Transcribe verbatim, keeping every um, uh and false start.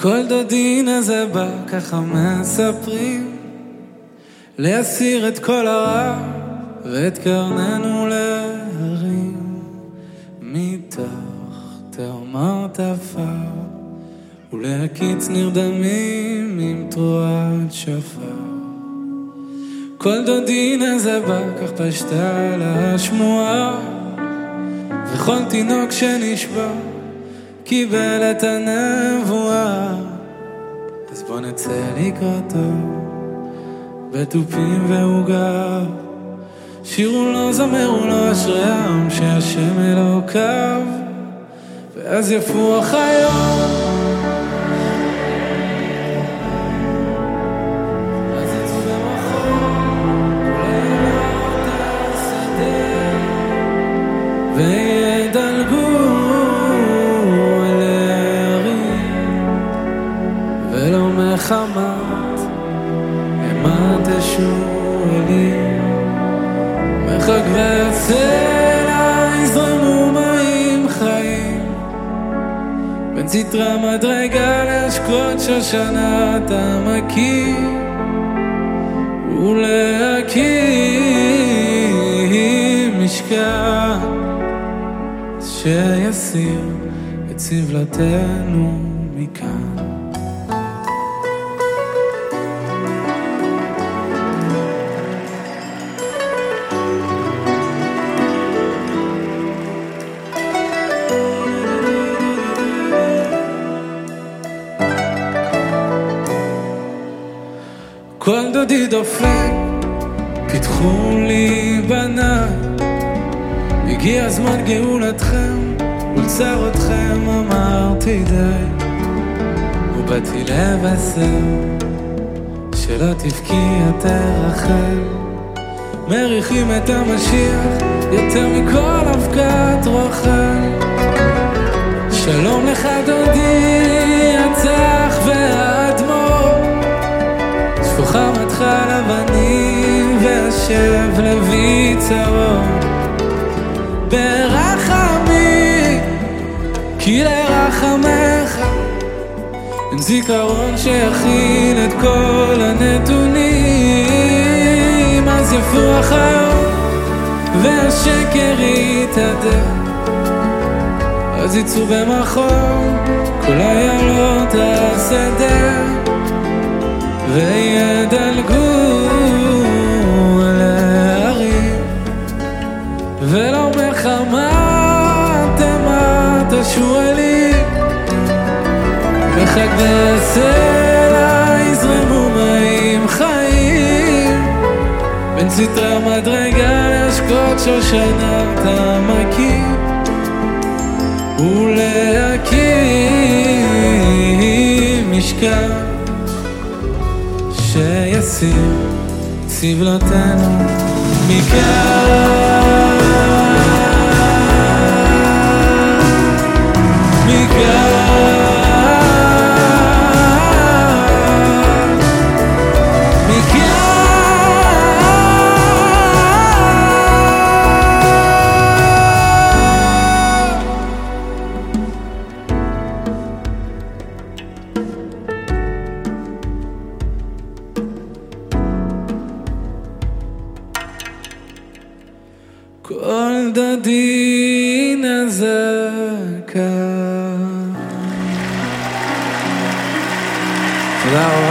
כל דודין הזה בא, ככה מספרים, להסיר את כל הרע ואת קרננו להרים מתוך תאומות עפר, ולהקיץ נרדמים עם תרועת שופר. כל דודין הזה בא, כך פשטה לה השמועה, וכל תינוק שנשבע קיבל את הנבואה. אז בוא נצא לקראתו בתופים ועוגב, שירו לו, זמרו לו, אשרי העם שהשם אלוקיו. ואז יפוח היום, אז יצאו במחור כל לילות השדה, וידלגו על הערים, ולא מחמת אימת השועלים, מחק והסלע יזרמו מים חיים, בין סתרה מדרגה להשקות שושנת עמקים, ולהקים משכן שיסיר את סבלתנו מכאן. כל דודי דופק, פיתחו לי בניי, הגיע זמן גאולתכם, ולצרותכם אמרתי די, ובאתי לבשר שלא תבכי יותר רחל, מריחים את המשיח יותר מכל אבקת רוכל. שלום לך דודי הצח והאדמו"ר, חמתך לבנים והשב לוי צרות ברחמי, כי לרחמך אין זיכרון שיכיל את כל הנתונים. אז יפוח היום והשקר יתהדר, אז יצאו במחור כל איילות השדה, וידלגו על הערים, ולא מחמת אימת השועלים, מחק והסלע יזרמו מים חיים, בין סתרה מדרגה להשקות שושנת עמקים, ולהקים משכן שיסיר סבלתנו מכאן, מכאן, כל דודין הזה כאן. תודה רבה.